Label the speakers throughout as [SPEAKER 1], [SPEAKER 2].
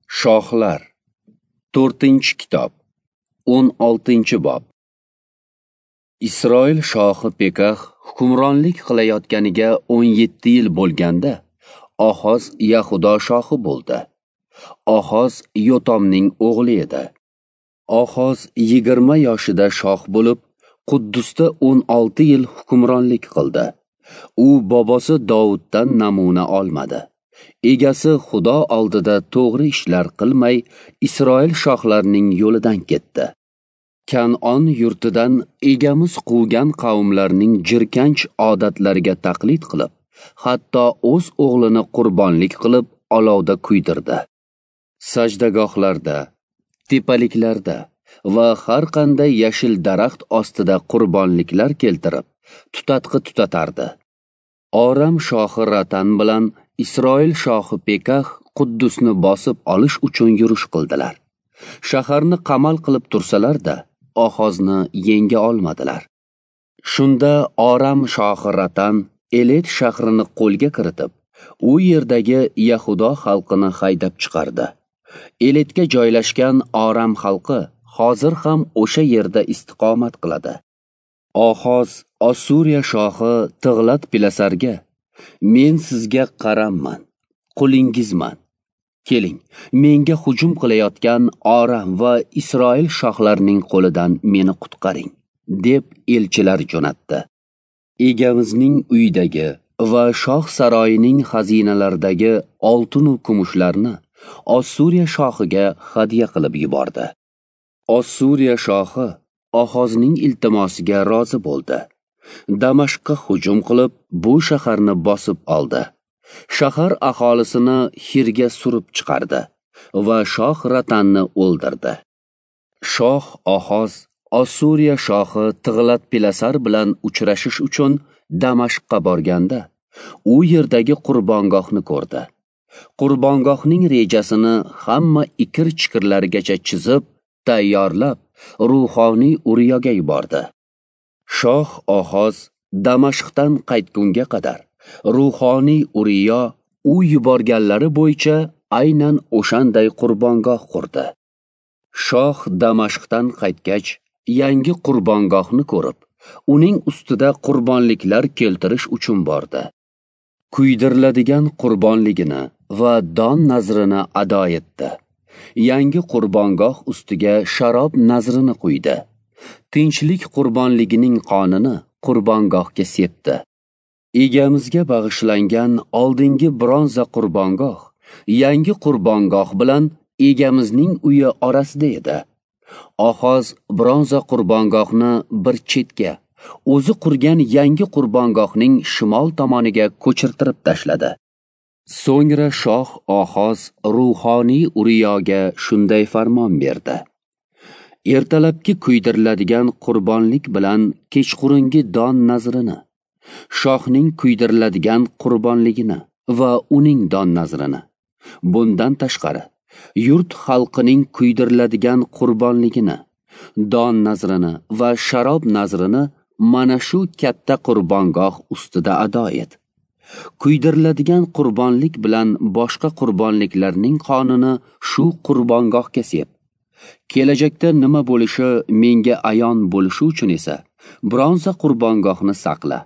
[SPEAKER 1] Shohlar 4-kitob 16-bob. Isroil shohi Pekah hukmronlik qilayotganiga 17 yil bo'lganda Ohoz Yahudo shohi bo'ldi. Ohoz Yotamning o'g'li edi. Ohoz 20 yoshida shoh bo'lib, Quddusda 16 yil hukmronlik qildi. U bobosi Davuddan namuna olmadi. Egasi Xudo oldida to'g'ri ishlar qilmay, Isroil shohlarining yo'lidan ketdi. Kanon yurtidan egamiz quvgan qavmlarning jirkanch odatlariga taqlid qilib, hatto o'z o'g'lini qurbonlik qilib olovda kuydirdi. Sajdagohlarda, tepaliklarda va har qanday yashil daraxt ostida qurbonliklar keltirib, tutatqi tutatardi. Oram shohi Ratan bilan Isroil shohi Pekah Quddusni bosib olish uchun yurish qildilar. Shaharni qamal qilib tursalar-da, Ohozni yenga olmadilar. Shunda Oram shohi Ratan Elet shahrini qo'lga kiritib, u yerdagi Yahudo xalqini haydab chiqardi. Eletga joylashgan Oram xalqi hozir ham o'sha yerda istiqomat qiladi. Ohoz Assuriya shohi Tig'lat-Pilesarga: "Men sizga qaramman, qulingizman. Keling, menga hujum qilayotgan Oram va Isroil shohlarining qo'lidan meni qutqaring", deb elchilar jo'natdi. Egamizning uyidagi va shoh saroyining xazinalaridagi oltin va kumushlarni Assuriya shohiga hadya qilib yubordi. Assuriya shohi Ohozning iltimosiga rozi bo'ldi. Damashqqa hujum qilib, bu shaharni bosib oldi. Shahar aholisini Hirga surib chiqardi va shoh Ratanni o'ldirdi. Shoh Ohoz Assuriya shohi Tig'lat-Pilesar bilan uchrashish uchun Damashqqa borganda, u yerdagi qurbongohni ko'rdi. Qurbongohning rejasini hamma ikir-chikirlarigacha chizib, tayyorlab, ruhoniy Uriyoga yubordi. Shoh Ohoz Damashqdan qaytgunga qadar ruhoniy Uriyo u yuborganlari bo'yicha aynan o'shanday qurbongoh qurdi. Shoh Damashqdan qaytgach, yangi qurbongohni ko'rib, uning ustida qurbonliklar keltirish uchun bordi. Kuydiriladigan qurbonligini va don nazrini ado etdi. Yangi qurbongoh ustiga sharob nazrini quydi. Tinchlik qurbonligining qonini qurbongohga sepdi. Egamizga bag'ishlangan oldingi bronza qurbongoh yangi qurbongoh bilan egamizning uyi orasida edi. Ohoz bronza qurbongohni bir chetga, o'zi qurgan yangi qurbongohning shimol tomoniga ko'chirtirib tashladi. So'ngra shoh Ohoz ruhoniy Uriyoga shunday farmon berdi: "Ertalabki kuydiriladigan qurbonlik bilan kechqurungi don nazrini, shohning kuydiriladigan qurbonligini va uning don nazrini, bundan tashqari yurt xalqining kuydiriladigan qurbonligini, don nazrini va sharob nazrini mana shu katta qurbongoh ustida ado et. Kuydiriladigan qurbonlik bilan boshqa qurbonliklarning qonini shu qurbongohga sep. Kelajakda nima bo'lishi menga ayon bo'lishi uchun esa bronza qurbongohni saqla."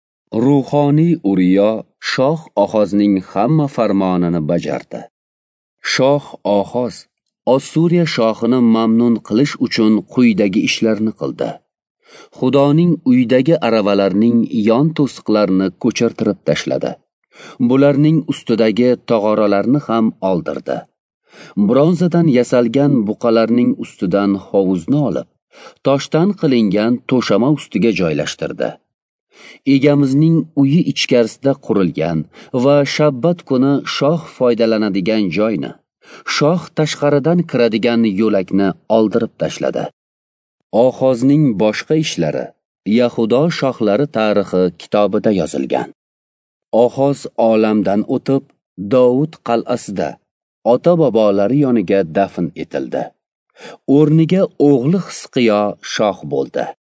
[SPEAKER 1] Ruhoniy Uriyo shoh Ohozning hamma farmonini bajardi. Shoh Ohoz Assuriya shohini mamnun qilish uchun quyidagi ishlarni qildi. Xudoning uyidagi aravalarning yon to'siqlarini ko'chirtirib tashladi. Bularning ustidagi tog'oralarni ham oldirdi. Bronzadan yasalgan buqalarning ustidan hovuzni olib, toshdan qilingan to'shama ustiga joylashtirdi. Egamizning uyi ichkarisida qurilgan va shabbat kuni shoh foydalanadigan joyni, shoh tashqaridan kiradigan yo'lakni oldirib tashladi. Ohozning boshqa ishlari Yahudo shohlari tarixi kitobida yozilgan. Ohoz olamdan o'tib, Davud qal'asida ota-bobolari yoniga dafn etildi. O'rniga o'g'li Hisqiyo shoh bo'ldi.